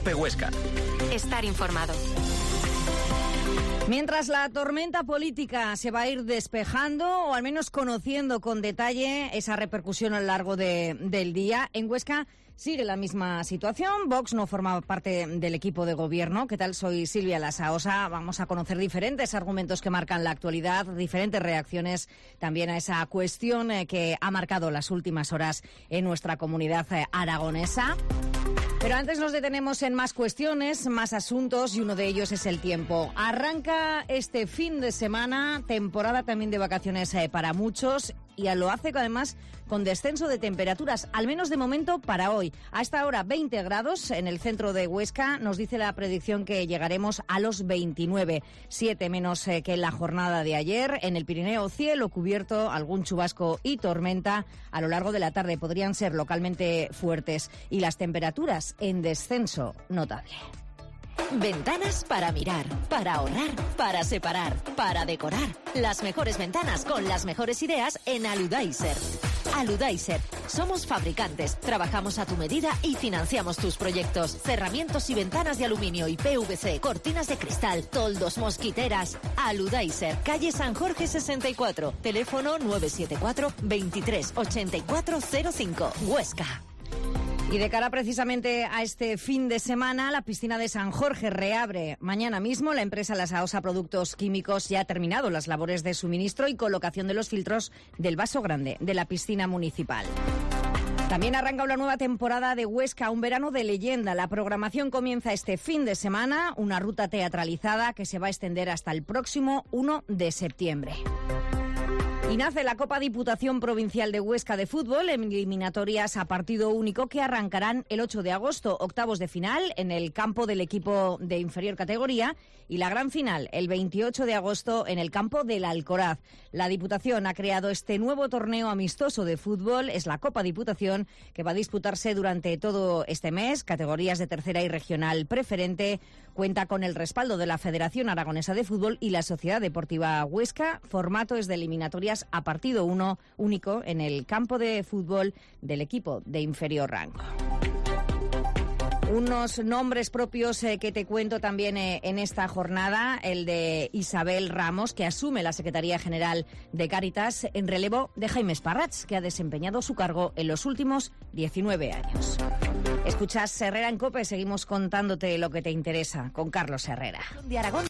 Cope Huesca. Estar informado. Mientras la tormenta política se va a ir despejando, o al menos conociendo con detalle esa repercusión a lo largo del día, en Huesca sigue la misma situación. Vox no forma parte del equipo de gobierno. ¿Qué tal? Soy Silvia Lasaosa. Vamos a conocer diferentes argumentos que marcan la actualidad, diferentes reacciones también a esa cuestión que ha marcado las últimas horas en nuestra comunidad aragonesa. Pero antes nos detenemos en más cuestiones, más asuntos, y uno de ellos es el tiempo. Arranca este fin de semana, temporada también de vacaciones para muchos, y lo hace además con descenso de temperaturas, al menos de momento para hoy. A esta hora 20 grados en el centro de Huesca, nos dice la predicción que llegaremos a los 29, 7 menos que en la jornada de ayer. En el Pirineo, cielo cubierto, algún chubasco y tormenta a lo largo de la tarde podrían ser localmente fuertes, y las temperaturas en descenso notable. Ventanas para mirar, para ahorrar, para separar, para decorar. Las mejores ventanas con las mejores ideas en Aludaiser. Aludaiser. Somos fabricantes, trabajamos a tu medida y financiamos tus proyectos. Cerramientos y ventanas de aluminio y PVC, cortinas de cristal, toldos, mosquiteras. Aludaiser, calle San Jorge 64, teléfono 974 23 84 05, Huesca. Y de cara precisamente a este fin de semana, la piscina de San Jorge reabre mañana mismo. La empresa Lasaosa Productos Químicos ya ha terminado las labores de suministro y colocación de los filtros del vaso grande de la piscina municipal. También arranca una nueva temporada de Huesca, un verano de leyenda. La programación comienza este fin de semana, una ruta teatralizada que se va a extender hasta el próximo 1 de septiembre. Y nace la Copa Diputación Provincial de Huesca de Fútbol, en eliminatorias a partido único que arrancarán el 8 de agosto, octavos de final en el campo del equipo de inferior categoría, y la gran final el 28 de agosto en el campo del Alcoraz. La Diputación ha creado este nuevo torneo amistoso de fútbol, es la Copa Diputación, que va a disputarse durante todo este mes, categorías de tercera y regional preferente. Cuenta con el respaldo de la Federación Aragonesa de Fútbol y la Sociedad Deportiva Huesca. Formato es de eliminatorias a partido único en el campo de fútbol del equipo de inferior rango. Unos nombres propios que te cuento también en esta jornada, el de Isabel Ramos, que asume la Secretaría General de Cáritas en relevo de Jaime Esparrats, que ha desempeñado su cargo en los últimos 19 años. Escuchas Herrera en COPE, seguimos contándote lo que te interesa con Carlos Herrera. De Aragón.